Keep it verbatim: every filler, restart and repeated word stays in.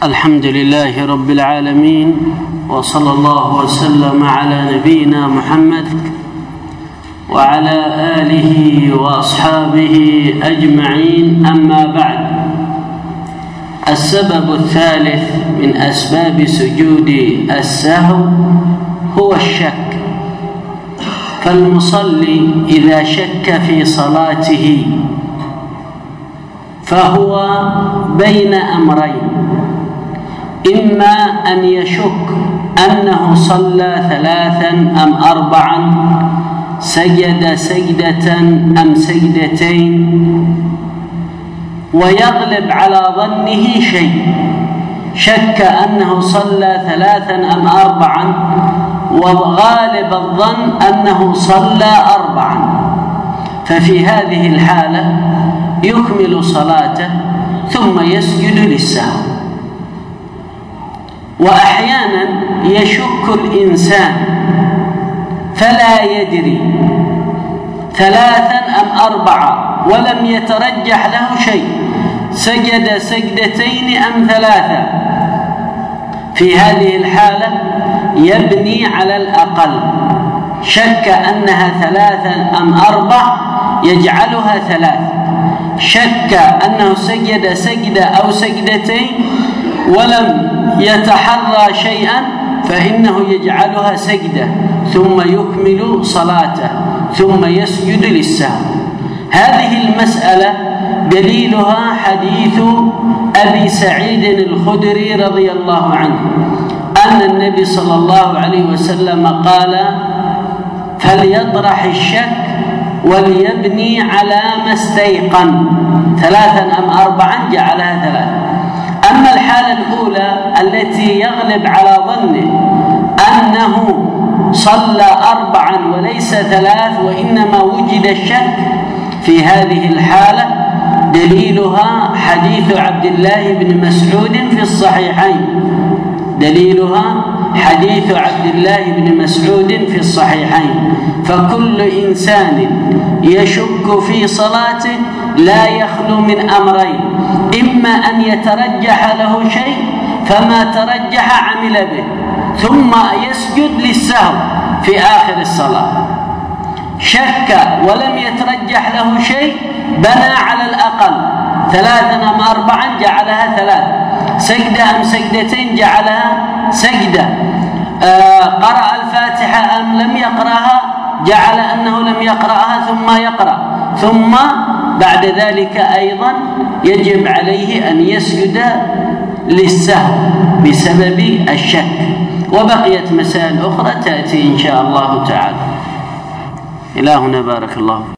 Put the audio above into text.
الحمد لله رب العالمين، وصلى الله وسلم على نبينا محمد وعلى آله وأصحابه أجمعين. أما بعد، السبب الثالث من أسباب سجود السهو هو الشك. فالمصلي إذا شك في صلاته فهو بين أمرين: إما أن يشك أنه صلى ثلاثا أم أربعا، سجد سجدة أم سجدتين، ويغلب على ظنه شيء، شك أنه صلى ثلاثا أم أربعا، وغالب الظن أنه صلى أربعا، ففي هذه الحالة يكمل صلاته ثم يسجد للسهو. وأحيانا يشك الإنسان فلا يدري ثلاثا أم أربعة ولم يترجح له شيء، سجد سجدتين أم ثلاثة. في هذه الحالة يبني على الأقل، شك أنها ثلاثا أم أربع يجعلها ثلاث، شك أنه سجد سجدة أو سجدتين ولم يتحرى شيئا فإنه يجعلها سجدة ثم يكمل صلاته ثم يسجد للسهو. هذه المسألة دليلها حديث أبي سعيد الخدري رضي الله عنه أن النبي صلى الله عليه وسلم قال: فليطرح الشك وليبني على ما استيقن، ثلاثا أم أربعا جعلها ثلاث. أما الحالة الأولى التي يغلب على ظنه أنه صلى أربعا وليس ثلاث وإنما وجد الشك، في هذه الحالة دليلها حديث عبد الله بن مسعود في الصحيحين دليلها حديث عبد الله بن مسعود في الصحيحين فكل إنسان يشك في صلاته لا يخلو من أمرين: إما أن يترجح له شيء فما ترجح عمل به ثم يسجد للسهو في آخر الصلاة، شك ولم يترجح له شيء بنى على الأقل، ثلاثا أم أربعا جعلها ثلاث، سجدة أم سجدتين جعلها سجدة، آه قرأ الفاتحة أم لم يقرأها جعل أنه لم يقرأها ثم يقرأ، ثم بعد ذلك أيضا يجب عليه أن يسجد للسهو بسبب الشك. وبقيت مسائل أخرى تأتي إن شاء الله تعالى. إلى هنا بارك الله.